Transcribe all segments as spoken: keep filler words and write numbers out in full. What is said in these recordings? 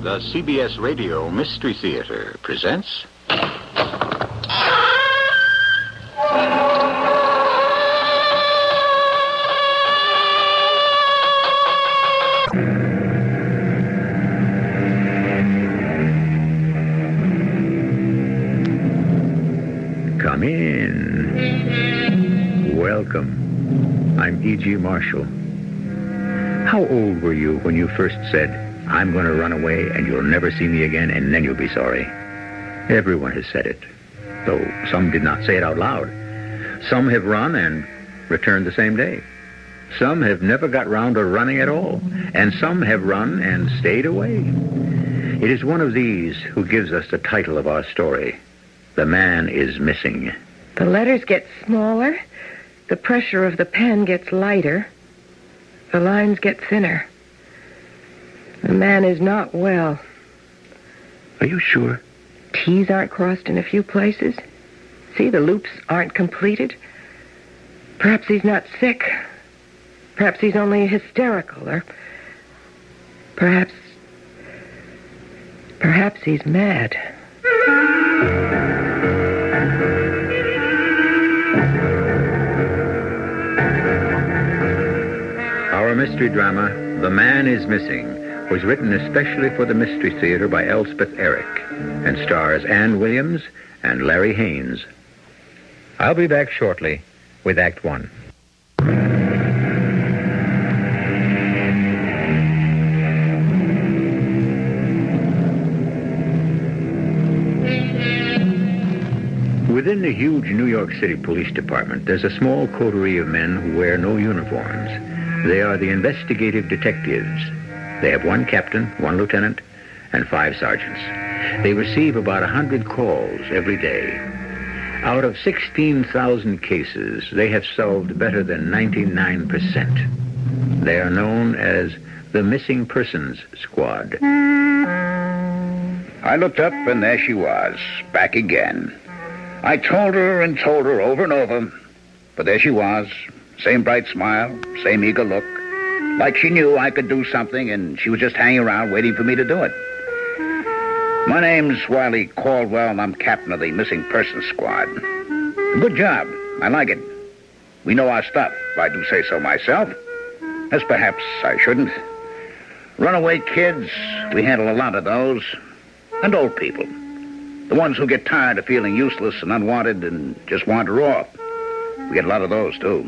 The C B S Radio Mystery Theater presents... Come in. Welcome. I'm E G. Marshall. How old were you when you first said, I'm going to run away and you'll never see me again and then you'll be sorry? Everyone has said it, though some did not say it out loud. Some have run and returned the same day. Some have never got round to running at all, and some have run and stayed away. It is one of these who gives us the title of our story. The man is missing. The letters get smaller. The pressure of the pen gets lighter. The lines get thinner. The man is not well. Are you sure? T's aren't crossed in a few places. See, the loops aren't completed. Perhaps he's not sick. Perhaps he's only hysterical, or perhaps... Perhaps he's mad. Our mystery drama, The Man is Missing, was written especially for the Mystery Theater by Elspeth Eric and stars Ann Williams and Larry Haynes. I'll be back shortly with Act One. Within the huge New York City Police Department, there's a small coterie of men who wear no uniforms. They are the investigative detectives. They have one captain, one lieutenant, and five sergeants. They receive about one hundred calls every day. Out of sixteen thousand cases, they have solved better than ninety-nine percent. They are known as the Missing Persons Squad. I looked up, and there she was, back again. I told her and told her over and over, but there she was, same bright smile, same eager look, like she knew I could do something, and she was just hanging around waiting for me to do it. My name's Wiley Caldwell, and I'm captain of the Missing Persons Squad. A good job. I like it. We know our stuff, if I do say so myself, as perhaps I shouldn't. Runaway kids, we handle a lot of those, and old people. The ones who get tired of feeling useless and unwanted and just wander off. We get a lot of those, too.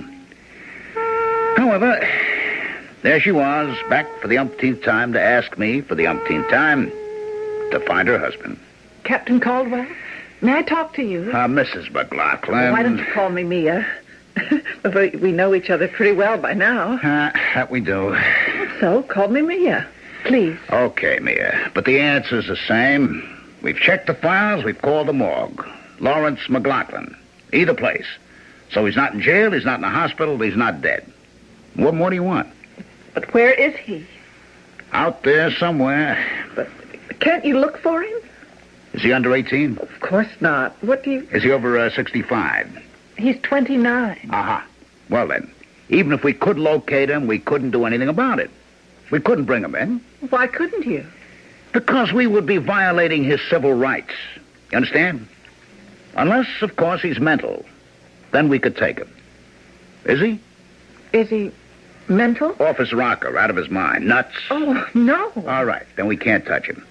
However, there she was, back for the umpteenth time to ask me, for the umpteenth time, to find her husband. Captain Caldwell, may I talk to you? Uh, Missus McLaughlin. Well, why don't you call me Mia? We know each other pretty well by now. Uh, that we do. So, call me Mia, please. Okay, Mia, but the answer's the same. We've checked the files, we've called the morgue. Lawrence McLaughlin. Either place. So he's not in jail, he's not in the hospital, he's not dead. What more do you want? But where is he? Out there somewhere. But can't you look for him? Is he under eighteen? Of course not. What do you... Is he over uh, sixty-five? He's twenty-nine. Uh-huh. Well, then, even if we could locate him, we couldn't do anything about it. We couldn't bring him in. Why couldn't you? Because we would be violating his civil rights. You understand? Unless, of course, he's mental. Then we could take him. Is he? Is he mental? Off his rocker, out of his mind. Nuts. Oh, no. All right, then we can't touch him.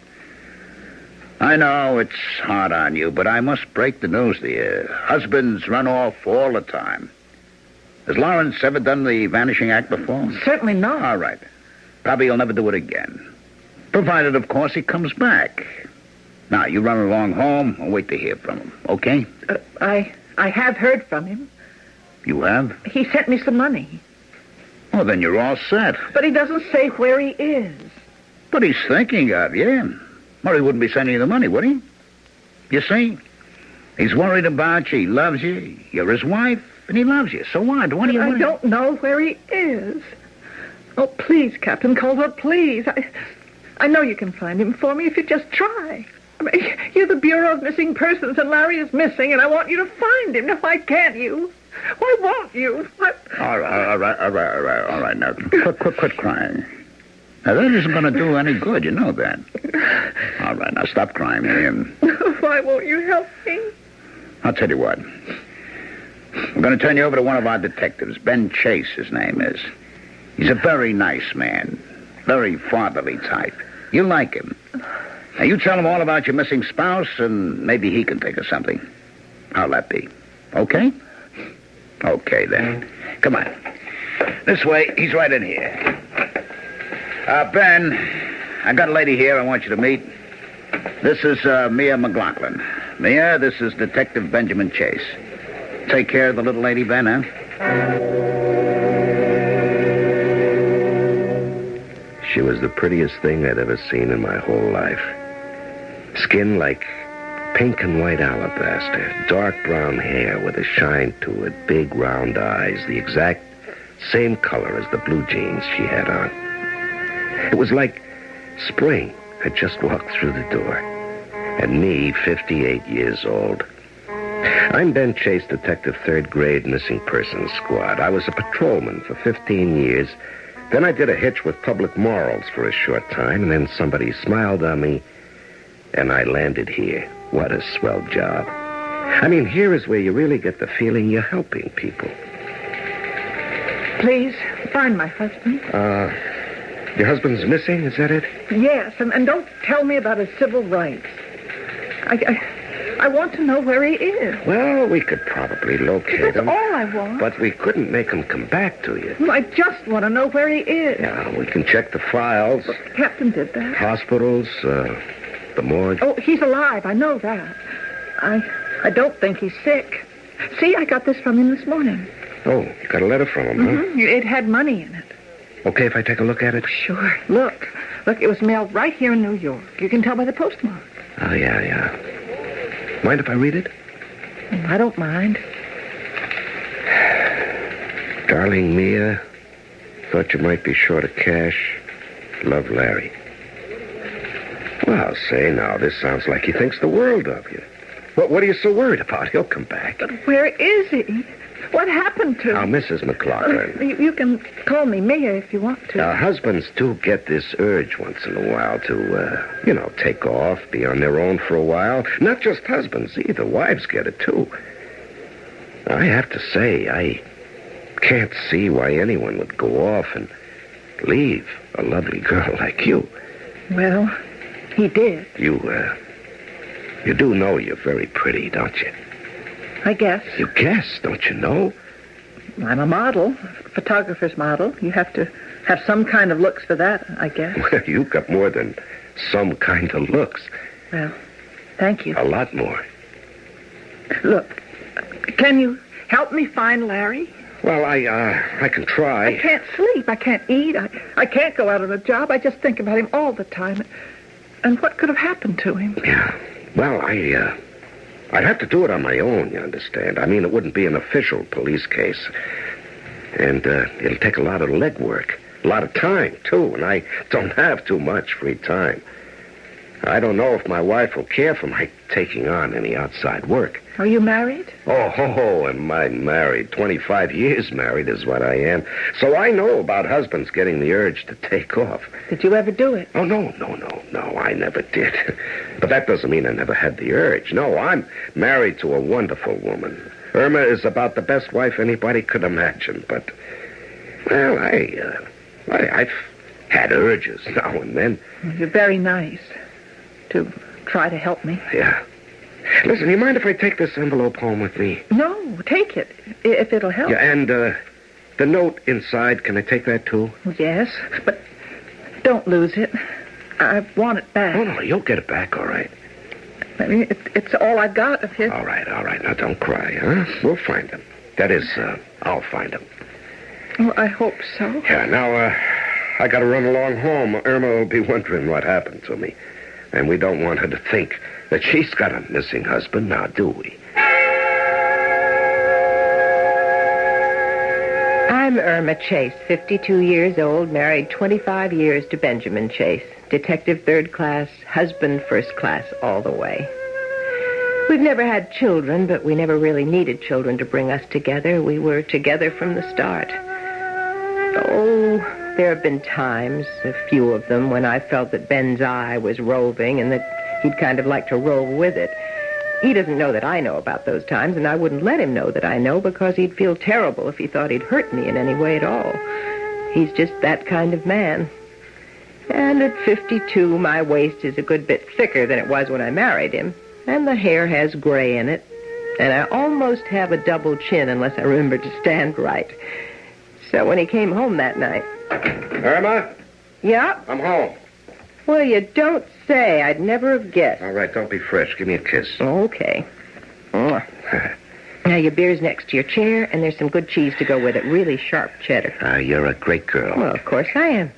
I know it's hard on you, but I must break the news to you. Husbands run off all the time. Has Lawrence ever done the vanishing act before? Certainly not. All right. Probably he'll never do it again. Provided, of course, he comes back. Now, you run along home and wait to hear from him, okay? Uh, I I have heard from him. You have? He sent me some money. Oh, then you're all set. But he doesn't say where he is. But he's thinking of you. Or he wouldn't be sending you the money, would he? You see? He's worried about you. He loves you. You're his wife, and he loves you. So what? What do you I want? don't know where he is. Oh, please, Captain Caldwell, please. I, I know you can find him for me if you just try. I mean, you're the Bureau of Missing Persons, and Larry is missing, and I want you to find him. Now, why can't you? Why won't you? What? All right, all right, all right, all right, all right. Now, quit, quit, quit crying. Now, that isn't going to do any good. You know that. All right, now stop crying, Miriam. Why won't you help me? I'll tell you what. I'm going to turn you over to one of our detectives. Ben Chase, his name is. He's a very nice man. Very fatherly type. You'll like him. Now, you tell him all about your missing spouse, and maybe he can think of something. How'll that be? Okay? Okay, then. Come on. This way. He's right in here. Uh, Ben, I got a lady here I want you to meet. This is uh, Mia McLaughlin. Mia, this is Detective Benjamin Chase. Take care of the little lady, Ben, huh? She was the prettiest thing I'd ever seen in my whole life. Skin like pink and white alabaster, dark brown hair with a shine to it, big round eyes, the exact same color as the blue jeans she had on. It was like spring had just walked through the door. And me, fifty-eight years old. I'm Ben Chase, Detective Third Grade Missing Persons Squad. I was a patrolman for fifteen years. Then I did a hitch with Public Morals for a short time, and then somebody smiled on me, and I landed here. What a swell job. I mean, here is where you really get the feeling you're helping people. Please, find my husband. Uh, your husband's missing, is that it? Yes, and, and don't tell me about his civil rights. I, I, I want to know where he is. Well, we could probably locate That's him. all I want. But we couldn't make him come back to you. I just want to know where he is. Yeah, we can check the files. The captain did that. Hospitals, uh, the morgue. Oh, he's alive. I know that. I, I don't think he's sick. See, I got this from him this morning. Oh, you got a letter from him, huh? Mm-hmm. It had money in it. Okay if I take a look at it? Sure. Look. Look, it was mailed right here in New York. You can tell by the postmark. Oh, yeah, yeah. Mind if I read it? I don't mind. Darling Mia, thought you might be short of cash. Love, Larry. Well, say now, this sounds like he thinks the world of you. What, what are you so worried about? He'll come back. But where is he? What happened to Now, him? Missus McLaughlin. Uh, you, you can call me Mia if you want to. Now, husbands do get this urge once in a while to, uh, you know, take off, be on their own for a while. Not just husbands either. Wives get it, too. I have to say, I can't see why anyone would go off and leave a lovely girl like you. Well, he did. You, uh, you do know you're very pretty, don't you? I guess. You guess, don't you know? I'm a model, a photographer's model. You have to have some kind of looks for that, I guess. Well, you've got more than some kind of looks. Well, thank you. A lot more. Look, can you help me find Larry? Well, I, uh, I can try. I can't sleep. I can't eat. I, I can't go out on a job. I just think about him all the time. And what could have happened to him? Yeah. Well, I, uh... I'd have to do it on my own, you understand. I mean, it wouldn't be an official police case. And uh, it'll take a lot of legwork. A lot of time, too. And I don't have too much free time. I don't know if my wife will care for my taking on any outside work. Are you married? Oh, ho, ho, am I married? twenty-five years married is what I am. So I know about husbands getting the urge to take off. Did you ever do it? Oh, no, no, no, no, I never did. But that doesn't mean I never had the urge. No, I'm married to a wonderful woman. Irma is about the best wife anybody could imagine. But, well, I, uh, I, I've had urges now and then. You're very nice to try to help me. Yeah. Listen, you mind if I take this envelope home with me? No, take it, if it'll help. Yeah, and uh, the note inside, can I take that, too? Yes, but don't lose it. I want it back. Oh, no, you'll get it back, all right. I mean, it, it's all I've got of his. All right, all right. Now, don't cry, huh? We'll find him. That is, uh, I'll find him. Oh, I hope so. Yeah, now, uh, I gotta run along home. Irma will be wondering what happened to me. And we don't want her to think that she's got a missing husband, now, do we? I'm Irma Chase, fifty-two years old, married twenty-five years to Benjamin Chase. Detective third class, husband first class, all the way. We've never had children, but we never really needed children to bring us together. We were together from the start. Oh, There have been times, a few of them, when I felt that Ben's eye was roving and that he'd kind of like to rove with it. He doesn't know that I know about those times, and I wouldn't let him know that I know because he'd feel terrible if he thought he'd hurt me in any way at all. He's just that kind of man. And at fifty-two, my waist is a good bit thicker than it was when I married him, and the hair has gray in it, and I almost have a double chin unless I remember to stand right. So when he came home that night... Irma? Yeah? I'm home. Well, you don't say. I'd never have guessed. All right, don't be fresh. Give me a kiss. Okay. Now, your beer's next to your chair, and there's some good cheese to go with it. Really sharp cheddar. Ah, uh, you're a great girl. Well, of course I am.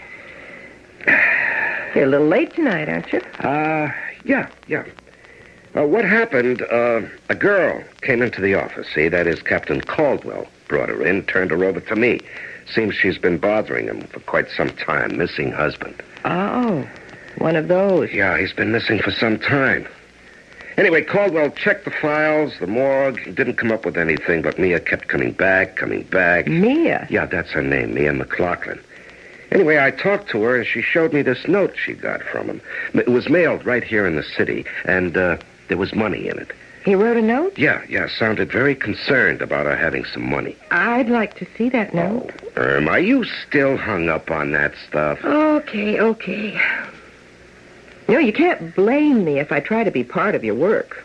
You're a little late tonight, aren't you? Uh, yeah, yeah. Uh, what happened, uh, a girl came into the office, see? That is, Captain Caldwell brought her in, turned her over to me. Seems she's been bothering him for quite some time, missing husband. Oh, one of those. Yeah, he's been missing for some time. Anyway, Caldwell checked the files, the morgue, didn't come up with anything, but Mia kept coming back, coming back. Mia? Yeah, that's her name, Mia McLaughlin. Anyway, I talked to her, and she showed me this note she got from him. It was mailed right here in the city, and uh, there was money in it. He wrote a note? Yeah, yeah, sounded very concerned about her having some money. I'd like to see that note. Oh, Irma, are you still hung up on that stuff? Okay, okay. You know, you can't blame me if I try to be part of your work.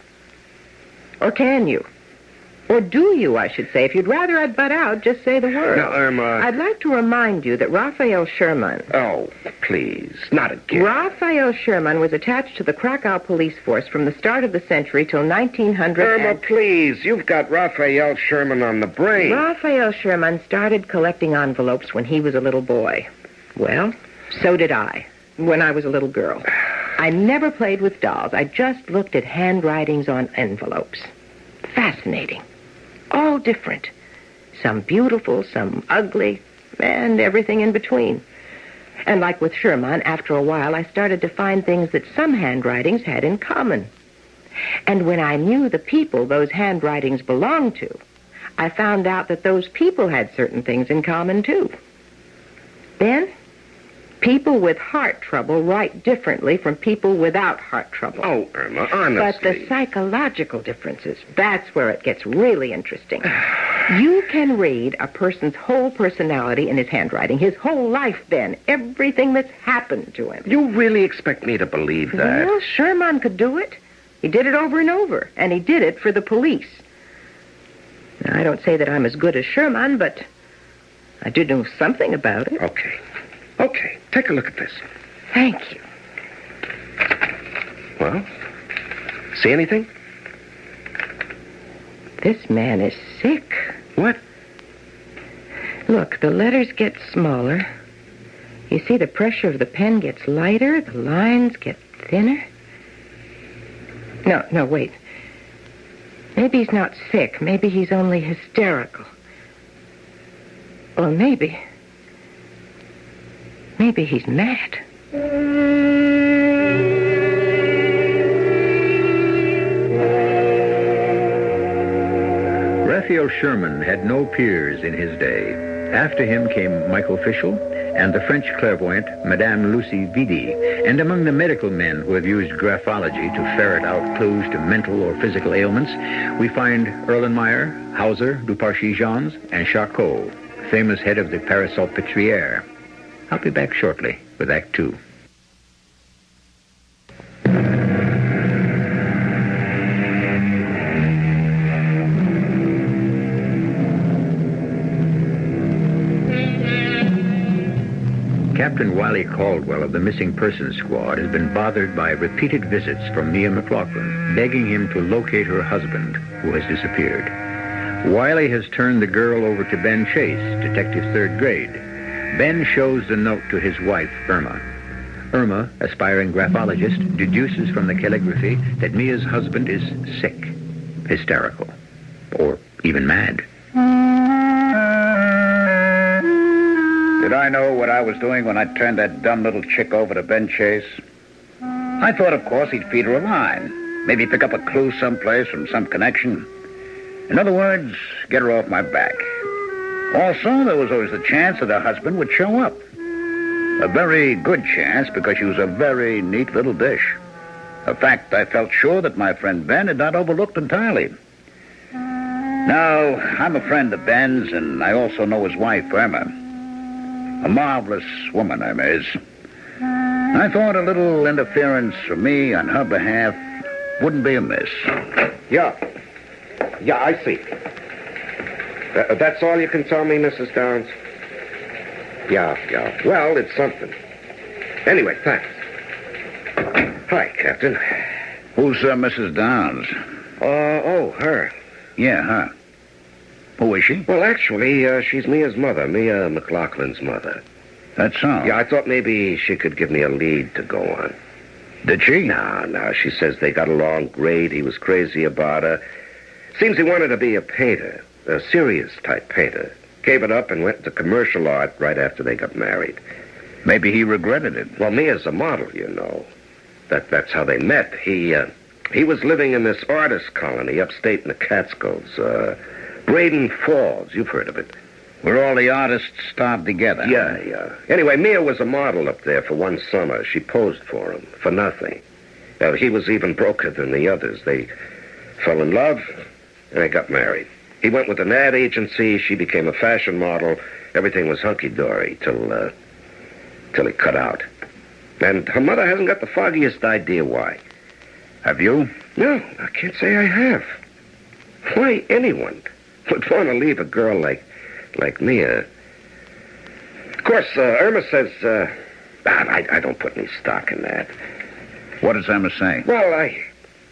Or can you? Or do you, I should say. If you'd rather I'd butt out, just say the word. Now, Irma... I'd like to remind you that Raphael Sherman... Oh, please, not again. Raphael Sherman was attached to the Krakow police force from the start of the century till nineteen hundred. Irma, and... please, you've got Raphael Sherman on the brain. Raphael Sherman started collecting envelopes when he was a little boy. Well, so did I, when I was a little girl. I never played with dolls. I just looked at handwritings on envelopes. Fascinating. All different. Some beautiful, some ugly, and everything in between. And like with Sherman, after a while, I started to find things that some handwritings had in common. And when I knew the people those handwritings belonged to, I found out that those people had certain things in common, too. Then, people with heart trouble write differently from people without heart trouble. Oh, Irma, honestly. But the psychological differences, that's where it gets really interesting. You can read a person's whole personality in his handwriting, his whole life, Ben, everything that's happened to him. You really expect me to believe that? Well, Sherman could do it. He did it over and over, and he did it for the police. Now, I don't say that I'm as good as Sherman, but I do know something about it. Okay. Okay, take a look at this. Thank you. Well, see anything? This man is sick. What? Look, the letters get smaller. You see, the pressure of the pen gets lighter, the lines get thinner. No, no, wait. Maybe he's not sick. Maybe he's only hysterical. Or maybe... Maybe he's mad. Raphael Sherman had no peers in his day. After him came Michael Fischel and the French clairvoyant Madame Lucie Vidi. And among the medical men who have used graphology to ferret out clues to mental or physical ailments, we find Erlenmeyer, Hauser, Duparcy-Jones, and Charcot, famous head of the Paris-Salpêtrière. I'll be back shortly with Act Two. Captain Wiley Caldwell of the Missing Persons Squad has been bothered by repeated visits from Mia McLaughlin, begging him to locate her husband, who has disappeared. Wiley has turned the girl over to Ben Chase, detective third grade. Ben shows the note to his wife, Irma. Irma, aspiring graphologist, deduces from the calligraphy that Mia's husband is sick, hysterical, or even mad. Did I know what I was doing when I turned that dumb little chick over to Ben Chase? I thought, of course, he'd feed her a line. Maybe pick up a clue someplace from some connection. In other words, get her off my back. Also, there was always the chance that her husband would show up. A very good chance because she was a very neat little dish. A fact I felt sure that my friend Ben had not overlooked entirely. Now, I'm a friend of Ben's, and I also know his wife, Irma. A marvelous woman, Irma is. I thought a little interference from me on her behalf wouldn't be amiss. Yeah. Yeah, I see. Th- that's all you can tell me, Missus Downs? Yeah, yeah. Well, it's something. Anyway, thanks. Hi, Captain. Who's uh, Missus Downs? Uh, oh, her. Yeah, her. Who is she? Well, actually, uh, she's Mia's mother, Mia McLaughlin's mother. That's so. Yeah, I thought maybe she could give me a lead to go on. Did she? No, no, she says they got along great. He was crazy about her. Seems he wanted to be a painter, a serious type painter. Gave it up and went into commercial art right after they got married. Maybe he regretted it. Well, Mia's a model, you know. That That's how they met. He, uh, he was living in this artist colony upstate in the Catskills, uh, Braden Falls. You've heard of it. Where all the artists starved together. Yeah, yeah. Anyway, Mia was a model up there for one summer. She posed for him, for nothing. Uh, he was even broker than the others. They fell in love, and they got married. He went with an ad agency. She became a fashion model. Everything was hunky-dory till, uh, till he cut out. And her mother hasn't got the foggiest idea why. Have you? No, I can't say I have. Why anyone would want to leave a girl like... like Mia. Of course, uh, Irma says, uh, I, I don't put any stock in that. What does Irma say? Well, I...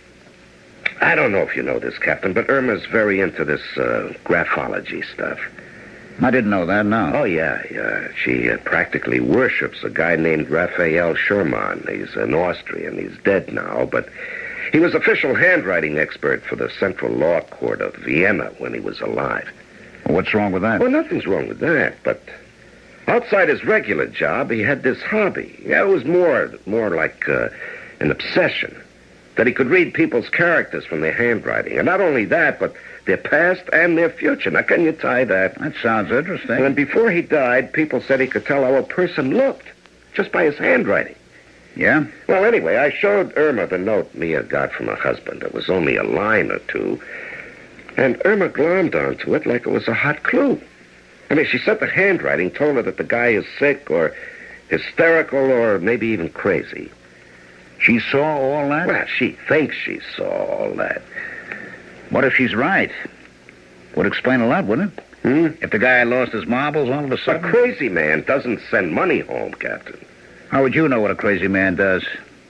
I don't know if you know this, Captain, but Irma's very into this uh, graphology stuff. I didn't know that, no. Oh, yeah, yeah. She uh, practically worships a guy named Raphael Schumann. He's an Austrian. He's dead now, but he was official handwriting expert for the Central Law Court of Vienna when he was alive. What's wrong with that? Well, nothing's wrong with that, but outside his regular job, he had this hobby. Yeah, it was more, more like uh, an obsession. That he could read people's characters from their handwriting. And not only that, but their past and their future. Now, can you tie that? That sounds interesting. And before he died, people said he could tell how a person looked just by his handwriting. Yeah? Well, anyway, I showed Irma the note Mia got from her husband. It was only a line or two. And Irma glommed onto it like it was a hot clue. I mean, she said the handwriting told her that the guy is sick or hysterical or maybe even crazy. She saw all that? Well, she thinks she saw all that. What if she's right? Would explain a lot, wouldn't it? Hmm? If the guy lost his marbles all of a A sudden? crazy man doesn't send money home, Captain. How would you know what a crazy man does?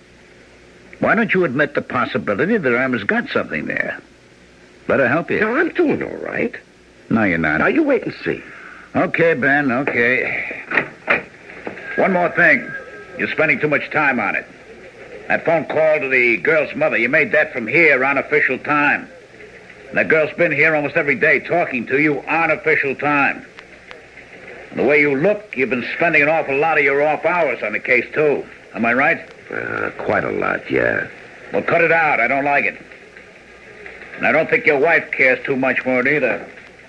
Why don't you admit the possibility that Irma's got something there? Let her help you. Now, I'm doing all right. No, you're not. Now, you wait and see. Okay, Ben, okay. One more thing. You're spending too much time on it. That phone call to the girl's mother, you made that from here on official time. And that girl's been here almost every day talking to you on official time. And the way you look, you've been spending an awful lot of your off hours on the case, too. Am I right? Uh, quite a lot, yeah. Well, cut it out. I don't like it. And I don't think your wife cares too much for it either.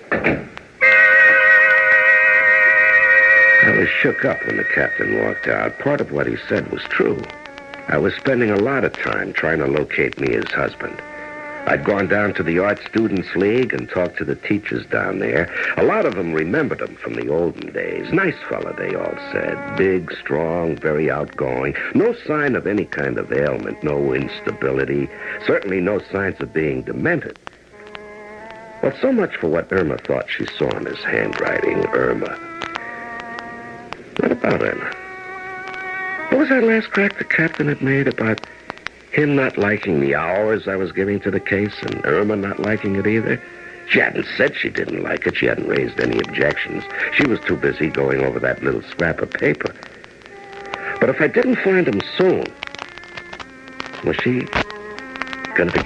I was shook up when the captain walked out. Part of what he said was true. I was spending a lot of time trying to locate Mia's husband. I'd gone down to the Art Students League and talked to the teachers down there. A lot of them remembered him from the olden days. Nice fella, they all said. Big, strong, very outgoing. No sign of any kind of ailment, no instability. Certainly no signs of being demented. Well, so much for what Irma thought she saw in his handwriting. Irma. What about Irma? What was that last crack the captain had made about him not liking the hours I was giving to the case and Irma not liking it either? She hadn't said she didn't like it. She hadn't raised any objections. She was too busy going over that little scrap of paper. But if I didn't find him soon, was she going to be...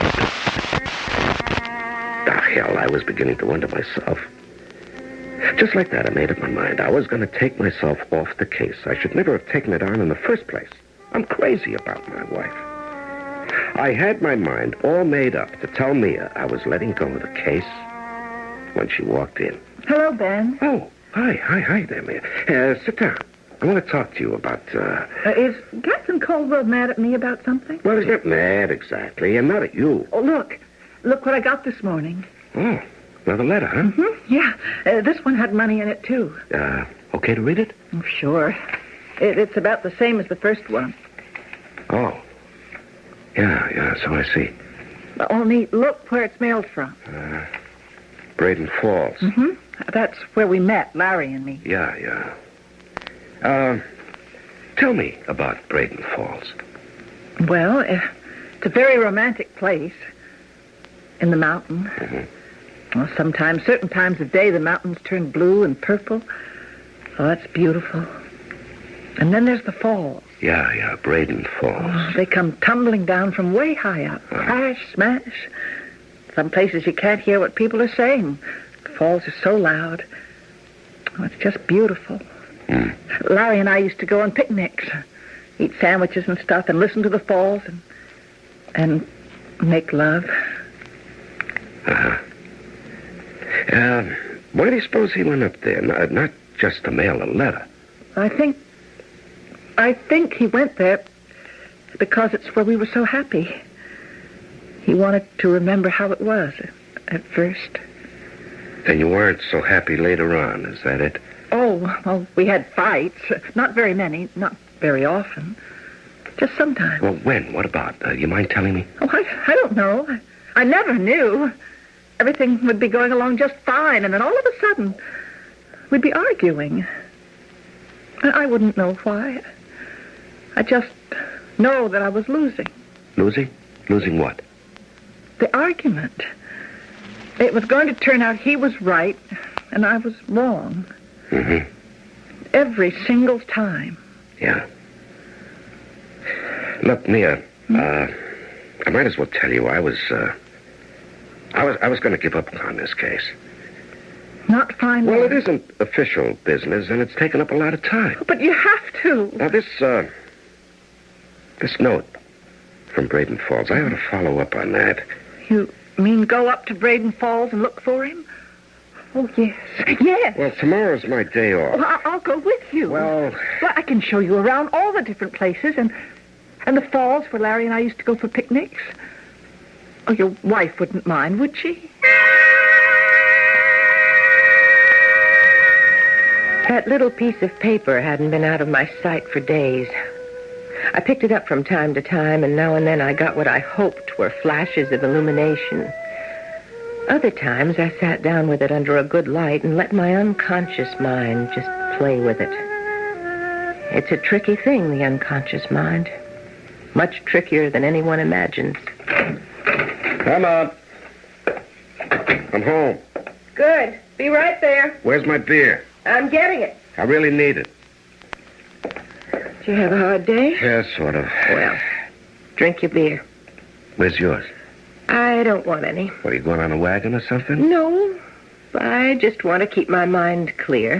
Ah, hell, I was beginning to wonder myself. Just like that, I made up my mind. I was going to take myself off the case. I should never have taken it on in the first place. I'm crazy about my wife. I had my mind all made up to tell Mia I was letting go of the case when she walked in. Hello, Ben. Oh, hi, hi, hi there, Mia. Uh, sit down. I want to talk to you about, uh... Uh, is Captain Caldwell mad at me about something? Well, he's not mad, exactly, and not at you. Oh, look. Look what I got this morning. Oh, another letter, huh? Mm-hmm. Yeah. Uh, this one had money in it, too. Uh, okay to read it? Oh, sure. It, it's about the same as the first one. Oh. Yeah, yeah, so I see. Only look where it's mailed from. Uh, Braden Falls. Mm-hmm. That's where we met, Larry and me. Yeah, yeah. Uh, tell me about Braden Falls. Well, uh, it's a very romantic place. In the mountain. Mm-hmm. Well, sometimes, certain times of day, the mountains turn blue and purple. Oh, it's beautiful. And then there's the falls. Yeah, yeah, Braden Falls. Oh, they come tumbling down from way high up. Uh-huh. Crash, smash. Some places you can't hear what people are saying. The falls are so loud. Oh, it's just beautiful. Mm. Larry and I used to go on picnics, eat sandwiches and stuff, and listen to the falls and and make love. Uh-huh. Uh, why do you suppose he went up there? Not, not just to mail a letter. I think, I think he went there because it's where we were so happy. He wanted to remember how it was at first. Then you weren't so happy later on, is that it? Oh, well, we had fights. Not very many, not very often. Just sometimes. Well, when? What about? Uh, you mind telling me? Oh, I, I don't know. I, I never knew. Everything would be going along just fine, and then all of a sudden, we'd be arguing. I, I wouldn't know why. I just know that I was losing. Losing? Losing what? The argument. It was going to turn out he was right, and I was wrong. Mm-hmm. Every single time. Yeah. Look, Mia, Hmm? uh, I might as well tell you I was, uh, I was, I was going to give up on this case. Not fine. Well, it isn't official business, and it's taken up a lot of time. But you have to. Now, this, uh, this note from Braden Falls, I ought to follow up on that. You mean go up to Braden Falls and look for him? Oh, yes. Yes. Well, tomorrow's my day off. Well, I- I'll go with you. Well... Well, I can show you around all the different places and and the falls where Larry and I used to go for picnics. Oh, your wife wouldn't mind, would she? That little piece of paper hadn't been out of my sight for days. I picked it up from time to time, and now and then I got what I hoped were flashes of illumination. Other times I sat down with it under a good light and let my unconscious mind just play with it. It's a tricky thing, the unconscious mind. Much trickier than anyone imagines. Come on. I'm home. Good. Be right there. Where's my beer? I'm getting it. I really need it. Did you have a hard day? Yeah, sort of. Well, drink your beer. Where's yours? I don't want any. What, are you going on a wagon or something? No. I just want to keep my mind clear.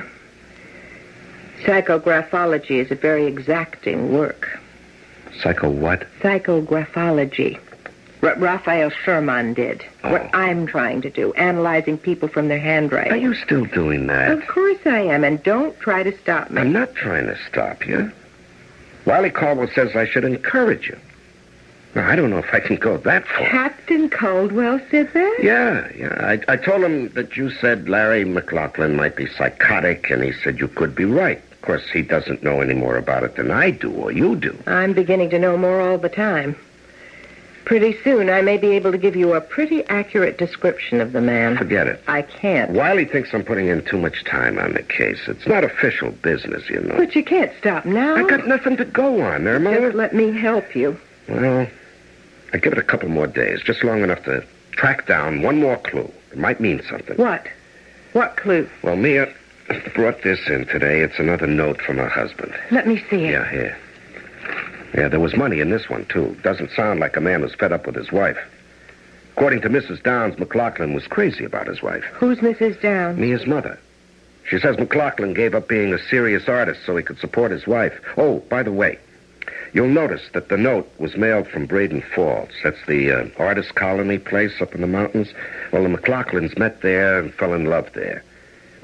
Psychographology is a very exacting work. Psycho what? Psychographology. What Raphael Sherman did. Oh. What I'm trying to do. Analyzing people from their handwriting. Are you still doing that? Of course I am, and don't try to stop me. I'm not trying to stop you. Wiley Caldwell says I should encourage you. Now, I don't know if I can go that far. Captain Caldwell said that? Yeah, yeah. I, I told him that you said Larry McLaughlin might be psychotic, and he said you could be right. Of course, he doesn't know any more about it than I do, or you do. I'm beginning to know more all the time. Pretty soon, I may be able to give you a pretty accurate description of the man. Forget it. I can't. Wiley thinks I'm putting in too much time on the case. It's not official business, you know. But you can't stop now. I got nothing to go on, Irma. Just let me help you. Well, I give it a couple more days, just long enough to track down one more clue. It might mean something. What? What clue? Well, Mia brought this in today. It's another note from her husband. Let me see it. Yeah, here. Yeah, there was money in this one, too. Doesn't sound like a man who's fed up with his wife. According to Missus Downs, McLaughlin was crazy about his wife. Who's Missus Downs? Mia's mother. She says McLaughlin gave up being a serious artist so he could support his wife. Oh, by the way, you'll notice that the note was mailed from Braden Falls. That's the uh, artist colony place up in the mountains. Well, the McLaughlins met there and fell in love there.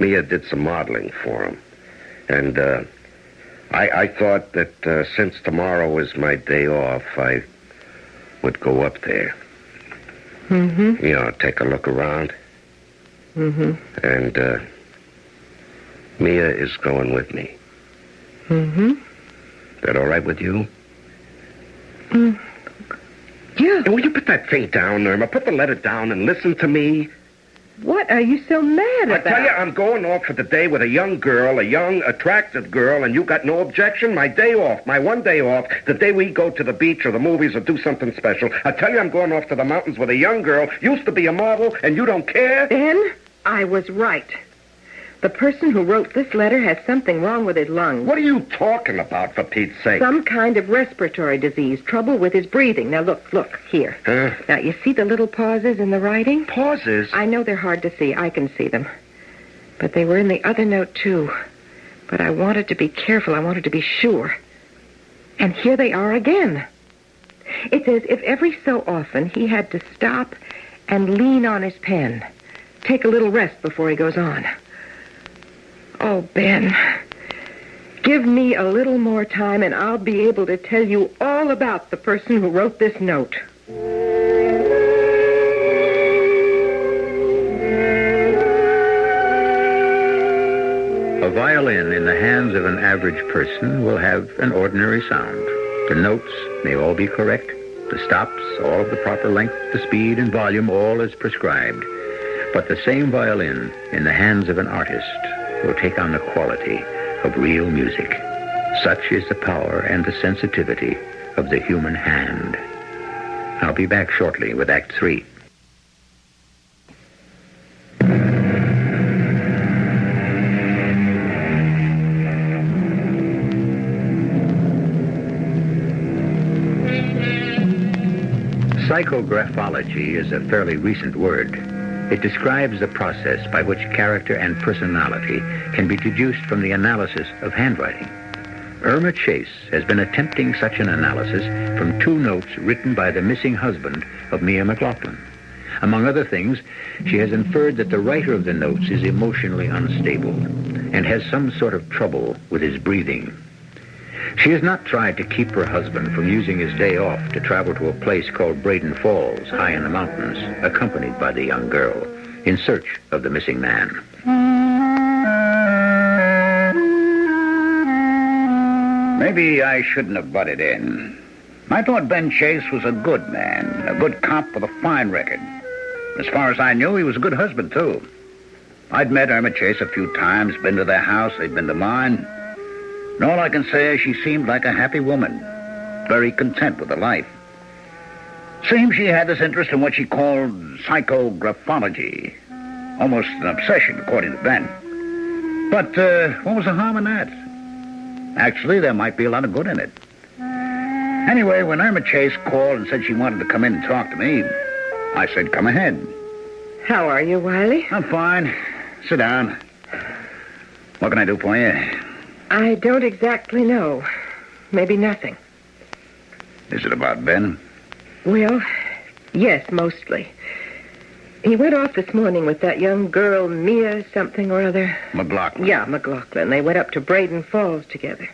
Mia did some modeling for him. And uh, I, I thought that uh, since tomorrow was my day off, I would go up there. Mm-hmm. You know, take a look around. Mm-hmm. And uh, Mia is going with me. Mm-hmm. That all right with you? Mm. Yeah. And will you put that thing down, Irma? Put the letter down and listen to me. What are you so mad I about? tell you, I'm going off for the day with a young girl, a young, attractive girl, and you got no objection? My day off, my one day off, the day we go to the beach or the movies or do something special. I tell you, I'm going off to the mountains with a young girl, used to be a model, and you don't care? Ben, I was right. The person who wrote this letter has something wrong with his lungs. What are you talking about, for Pete's sake? Some kind of respiratory disease, trouble with his breathing. Now, look, look, here. Huh? Now, you see the little pauses in the writing? Pauses? I know they're hard to see. I can see them. But they were in the other note, too. But I wanted to be careful. I wanted to be sure. And here they are again. It's as if every so often he had to stop and lean on his pen. Take a little rest before he goes on. Oh, Ben, give me a little more time and I'll be able to tell you all about the person who wrote this note. A violin in the hands of an average person will have an ordinary sound. The notes may all be correct. The stops, all of the proper length, the speed and volume, all as prescribed. But the same violin in the hands of an artist will take on the quality of real music. Such is the power and the sensitivity of the human hand. I'll be back shortly with Act Three. Psychographology is a fairly recent word. It describes the process by which character and personality can be deduced from the analysis of handwriting. Irma Chase has been attempting such an analysis from two notes written by the missing husband of Mia McLaughlin. Among other things, she has inferred that the writer of the notes is emotionally unstable and has some sort of trouble with his breathing. She has not tried to keep her husband from using his day off to travel to a place called Braden Falls, high in the mountains, accompanied by the young girl, in search of the missing man. Maybe I shouldn't have butted in. I thought Ben Chase was a good man, a good cop with a fine record. As far as I knew, he was a good husband, too. I'd met Irma Chase a few times, been to their house, they'd been to mine. And all I can say is she seemed like a happy woman, very content with her life. Seems she had this interest in what she called psychographology. Almost an obsession, according to Ben. But uh, what was the harm in that? Actually, there might be a lot of good in it. Anyway, when Irma Chase called and said she wanted to come in and talk to me, I said, come ahead. How are you, Wiley? I'm fine. Sit down. What can I do for you? I don't exactly know. Maybe nothing. Is it about Ben? Well, yes, mostly. He went off this morning with that young girl, Mia something or other. McLaughlin? Yeah, McLaughlin. They went up to Braden Falls together.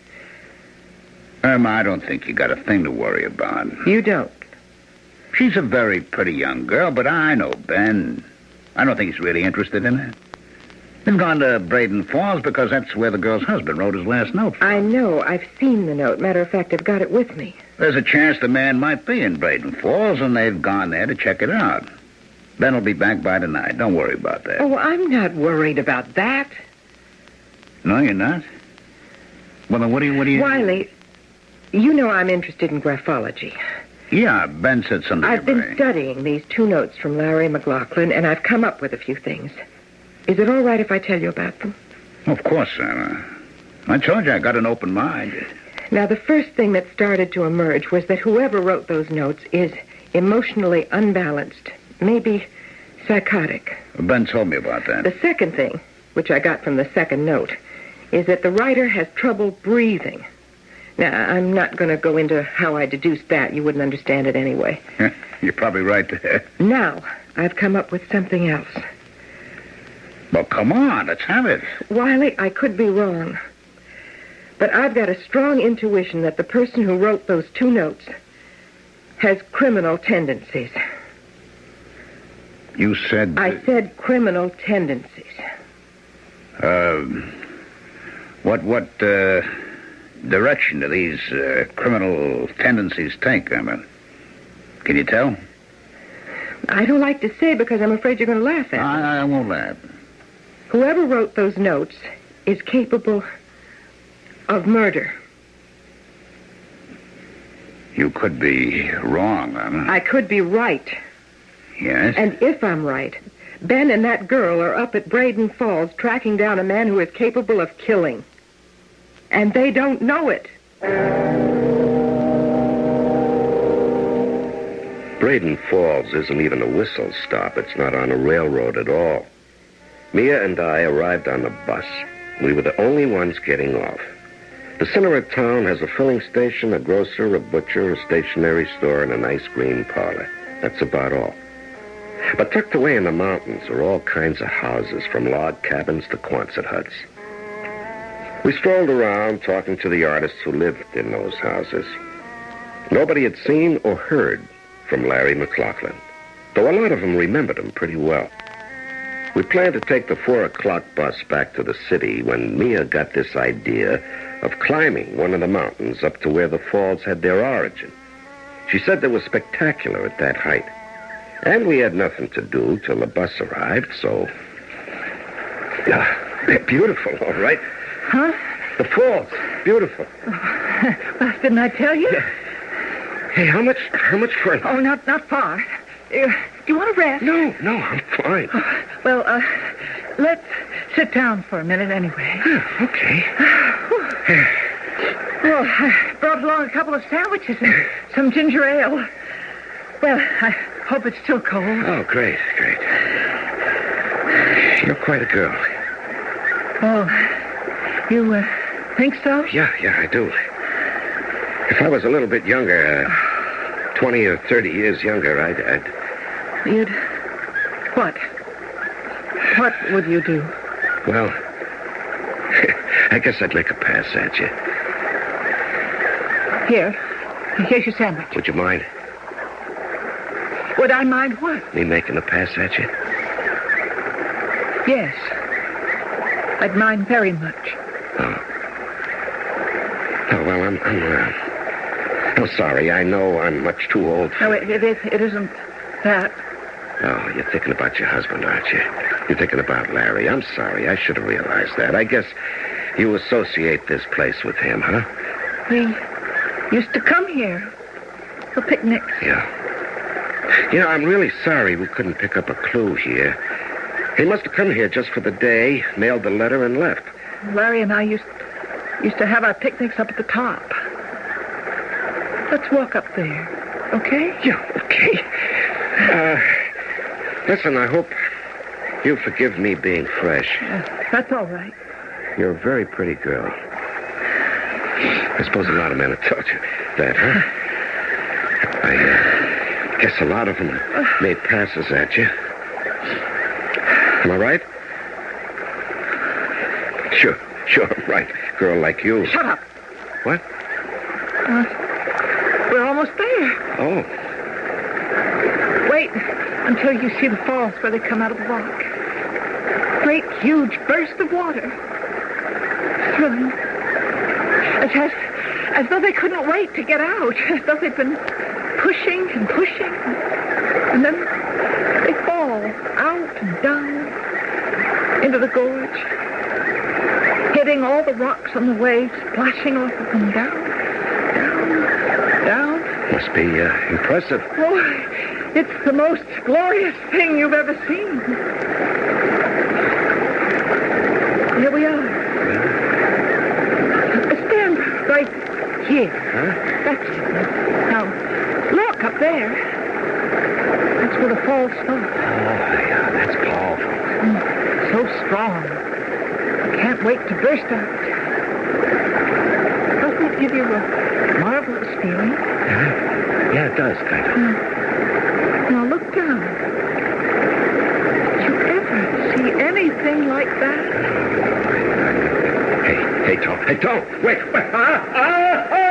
Irma, I don't think you got a thing to worry about. You don't? She's a very pretty young girl, but I know Ben. I don't think he's really interested in her. Been gone to Braden Falls because that's where the girl's husband wrote his last note from. I know. I've seen the note. Matter of fact, I've got it with me. There's a chance the man might be in Braden Falls, and they've gone there to check it out. Ben will be back by tonight. Don't worry about that. Oh, I'm not worried about that. No, you're not? Well, then what do you... What do you... Wiley, you know I'm interested in graphology. Yeah, Ben said something I've about been it. studying these two notes from Larry McLaughlin, and I've come up with a few things. Is it all right if I tell you about them? Of course, Sarah. I told you I got an open mind. Now, the first thing that started to emerge was that whoever wrote those notes is emotionally unbalanced, maybe psychotic. Ben told me about that. The second thing, which I got from the second note, is that the writer has trouble breathing. Now, I'm not going to go into how I deduced that. You wouldn't understand it anyway. You're probably right there. Now, I've come up with something else. Well, come on, let's have it. Wiley, I could be wrong. But I've got a strong intuition that the person who wrote those two notes has criminal tendencies. You said... I said criminal tendencies. Uh, what, what, uh, direction do these uh, criminal tendencies take, Emma? Can you tell? I don't like to say because I'm afraid you're going to laugh at me. I, I won't laugh. Whoever wrote those notes is capable of murder. You could be wrong, Emma. I could be right. Yes? And if I'm right, Ben and that girl are up at Braden Falls tracking down a man who is capable of killing. And they don't know it. Braden Falls isn't even a whistle stop. It's not on a railroad at all. Mia and I arrived on the bus. We were the only ones getting off. The center of town has a filling station, a grocer, a butcher, a stationery store, and a nice green parlor. That's about all. But tucked away in the mountains are all kinds of houses, from log cabins to Quonset huts. We strolled around talking to the artists who lived in those houses. Nobody had seen or heard from Larry McLaughlin, though a lot of them remembered him pretty well. We planned to take the four o'clock bus back to the city when Mia got this idea of climbing one of the mountains up to where the falls had their origin. She said they were spectacular at that height. And we had nothing to do till the bus arrived, so... Yeah, they're beautiful, all right. Huh? The falls, beautiful. Well, didn't I tell you? Yeah. Hey, how much, how much further? Oh, not not far. Uh, do you want to rest? No, no, I'm fine. Oh, well, uh, let's sit down for a minute anyway. Yeah, okay. Well, I brought along a couple of sandwiches and some ginger ale. Well, I hope it's still cold. Oh, great, great. You're quite a girl. Oh, you uh, think so? Yeah, yeah, I do. If I was a little bit younger, uh, twenty or thirty years younger, I'd... I'd... You'd... What? What would you do? Well, I guess I'd make a pass at you. Here. Here's your sandwich. Would you mind? Would I mind what? Me making a pass at you? Yes. I'd mind very much. Oh. Oh, well, I'm... I'm, uh, I'm sorry. I know I'm much too old for... No, it, it, it, it isn't that. Oh, you're thinking about your husband, aren't you? You're thinking about Larry. I'm sorry. I should have realized that. I guess you associate this place with him, huh? We used to come here for picnics. Yeah. You know, I'm really sorry we couldn't pick up a clue here. He must have come here just for the day, mailed the letter, and left. Larry and I used used to have our picnics up at the top. Let's walk up there, okay? Yeah, okay. Uh, listen, I hope you forgive me being fresh. Uh, that's all right. You're a very pretty girl. I suppose a lot of men have told you that, huh? I uh, guess a lot of them made passes at you. Am I right? Sure, sure, I'm right. Girl like you. Shut up. What? Uh, we're almost there. Oh. Wait until you see the falls where they come out of the rock. Great, huge burst of water. Thrilling. As, as, as though they couldn't wait to get out. As though they'd been pushing and pushing. And then they fall out and down into the gorge, hitting all the rocks on the way, splashing off of them down, down, down. Must be uh, impressive. Oh, it's the most glorious thing you've ever seen. Here we are. Stand right here. Huh? That's it. Now, look up there. That's where the falls start. Oh, yeah, that's powerful. Mm, so strong. I can't wait to burst out. Doesn't it give you a marvelous feeling? Yeah, yeah it does, kind of. Mm. Now look down. Did you ever see anything Hey, don't. Wait. Ah, ah, ah!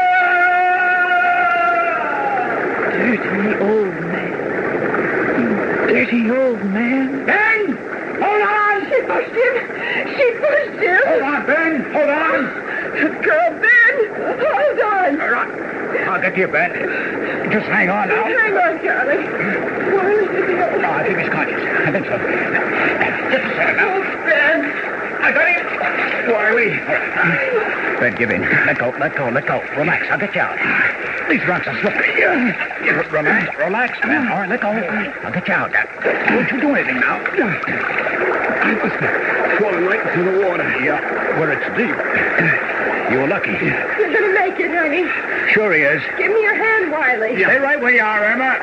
Dirty old man. Dirty old man. Ben! Hold on! She pushed him. She pushed him. Hold on, Ben! Hold on! Girl, Ben, hold on. All right. I'll get you, Ben. Just hang on now. Hang on, Charlie. Why is he Oh, I think he's conscious. I think so. Just a second now. Oh, Ben. I got him. Wiley. Ben, give in. Let go, let go, let go. Relax, I'll get you out. These rocks are slippery. R- Relax, relax, man. All right, let go. I'll get you out. Don't you do anything now. I must have fallen right into the water. Yeah, where it's deep. You were lucky. You're going to make it, honey. Sure he is. Give me your hand, Wiley. Stay right where you are, Irma.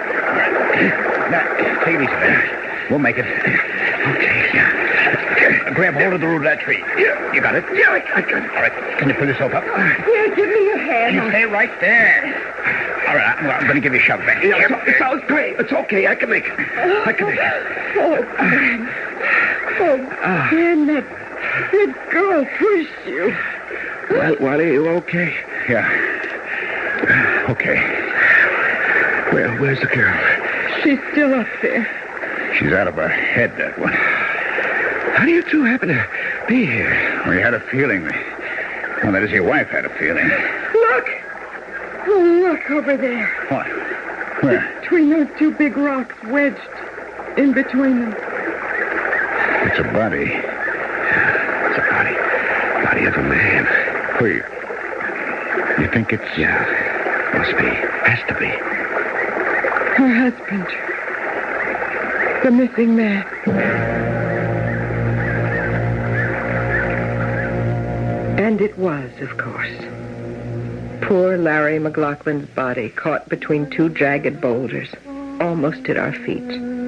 Now, take it easy, Ben. We'll make it. Okay. Yeah. Grab hold of the root of that tree. Yeah. You got it? Yeah, I got it. All right. Can you pull yourself up? Yeah, give me your hand. You stay right there. All right. I'm, I'm going to give you a shove, Ben. Yeah, it sounds great. It's okay. I can make it. I can make it. Oh, Ben. Oh, Ben, that, that girl pushed you. Well, Wally, you okay? Yeah. Okay. Where, where's the girl? She's still up there. She's out of her head, that one. How do you two happen to be here? We had a feeling. Well, that is, your wife had a feeling. Look. Oh, look over there. What? Where? Between those two big rocks wedged in between them. It's a body. It's a body. Body of a man. Wait. You think it's... Yeah. Must be. Has to be. Her husband. The missing man. And it was, of course. Poor Larry McLaughlin's body caught between two jagged boulders, almost at our feet.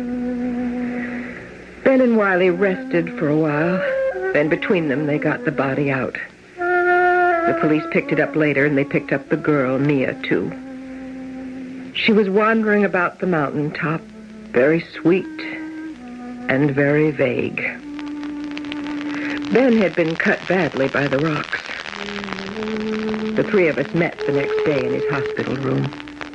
Ben and Wiley rested for a while. Then between them, they got the body out. The police picked it up later, and they picked up the girl, Mia, too. She was wandering about the mountaintop, very sweet and very vague. Ben had been cut badly by the rocks. The three of us met the next day in his hospital room.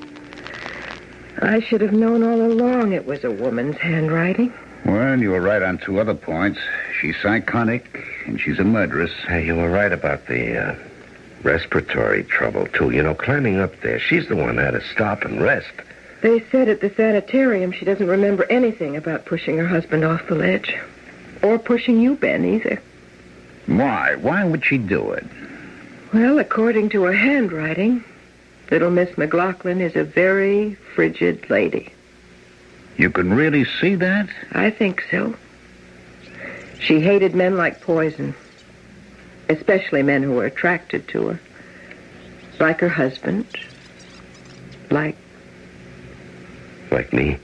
I should have known all along it was a woman's handwriting. Well, you were right on two other points. She's psychotic, and she's a murderess. Hey, you were right about the uh, respiratory trouble, too. You know, climbing up there, she's the one that had to stop and rest. They said at the sanitarium she doesn't remember anything about pushing her husband off the ledge. Or pushing you, Ben, either. Why? Why would she do it? Well, according to her handwriting, little Miss McLaughlin is a very frigid lady. You can really see that? I think so. She hated men like poison, especially men who were attracted to her. Like her husband. Like... Like me?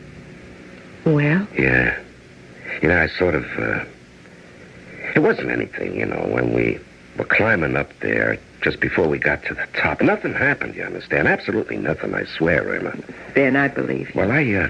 Well? Yeah. You know, I sort of, uh... It wasn't anything, you know, when we were climbing up there just before we got to the top. Nothing happened, you understand? Absolutely nothing, I swear, Irma. Ben, I believe you. Well, I, uh...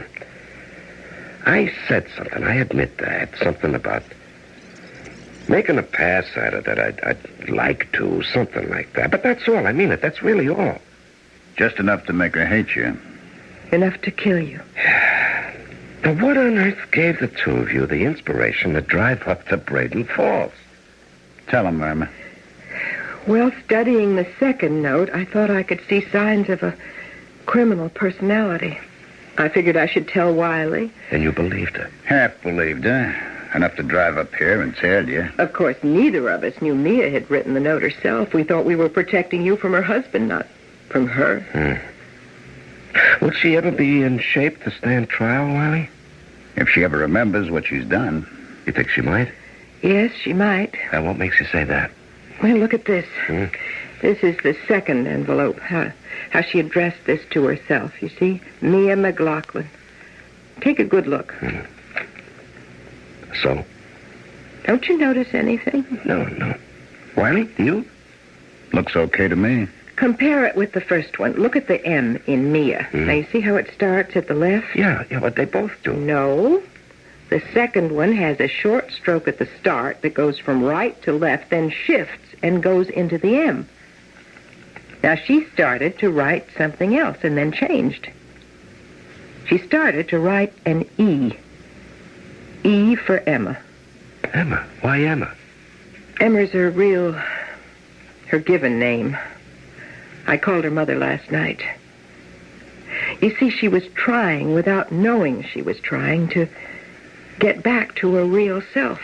I said something, I admit that. Something about making a pass at her that I'd, I'd like to, something like that. But that's all, I mean it, that's really all. Just enough to make her hate you. Enough to kill you. Now, what on earth gave the two of you the inspiration to drive up to Braden Falls? Tell him, Irma. Well, studying the second note, I thought I could see signs of a criminal personality. I figured I should tell Wiley. And you believed her? Half believed her. Enough to drive up here and tell you. Of course, neither of us knew Mia had written the note herself. We thought we were protecting you from her husband, not from her. Hmm. Would she ever be in shape to stand trial, Wiley? If she ever remembers what she's done. You think she might? Yes, she might. And what makes you say that? Well, look at this. Hmm? This is the second envelope. How, how she addressed this to herself, you see? Mia McLaughlin. Take a good look. Hmm. So? Don't you notice anything? No, no. Wiley, do you? Looks okay to me. Compare it with the first one. Look at the M in Mia. Hmm. Now, you see how it starts at the left? Yeah, yeah, but they both do. No. The second one has a short stroke at the start that goes from right to left, then shifts and goes into the M. Now, she started to write something else and then changed. She started to write an E. E for Emma. Emma? Why Emma? Emma's her real, her given name. I called her mother last night. You see, she was trying, without knowing she was trying, to get back to her real self.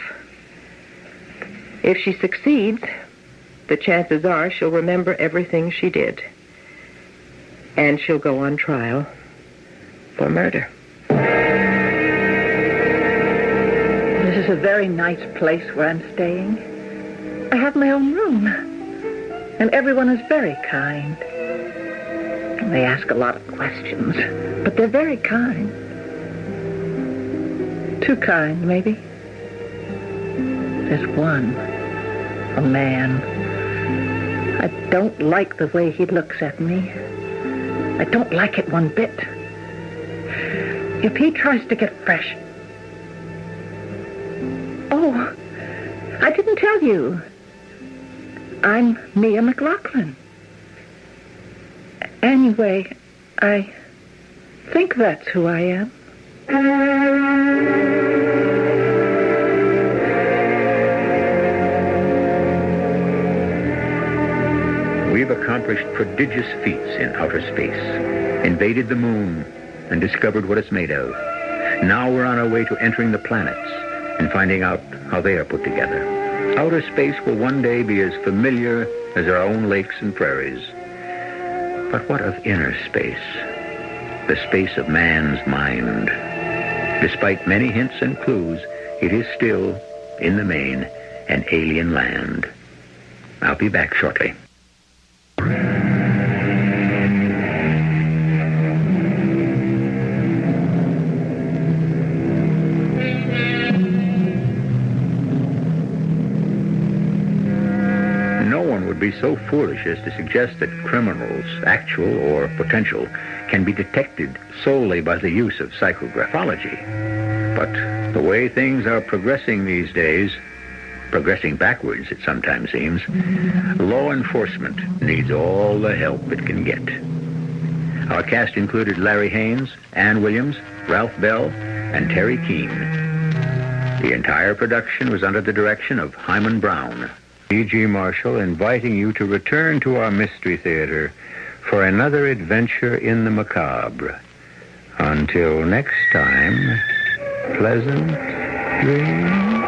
If she succeeds, the chances are she'll remember everything she did. And she'll go on trial for murder. This is a very nice place where I'm staying. I have my own room. And everyone is very kind. They ask a lot of questions, but they're very kind. Too kind, maybe. There's one, a man. I don't like the way he looks at me. I don't like it one bit. If he tries to get fresh... Oh, I didn't tell you. I'm Mia McLaughlin. Anyway, I think that's who I am. We've accomplished prodigious feats in outer space, invaded the moon, and discovered what it's made of. Now we're on our way to entering the planets and finding out how they are put together. Outer space will one day be as familiar as our own lakes and prairies. But what of inner space? The space of man's mind. Despite many hints and clues, it is still, in the main, an alien land. I'll be back shortly. Be so foolish as to suggest that criminals, actual or potential, can be detected solely by the use of psychographology. But the way things are progressing these days, progressing backwards it sometimes seems, law enforcement needs all the help it can get. Our cast included Larry Haynes, Ann Williams, Ralph Bell, and Terry Keane. The entire production was under the direction of Hyman Brown. E G. Marshall inviting you to return to our Mystery Theater for another adventure in the macabre. Until next time, pleasant dreams.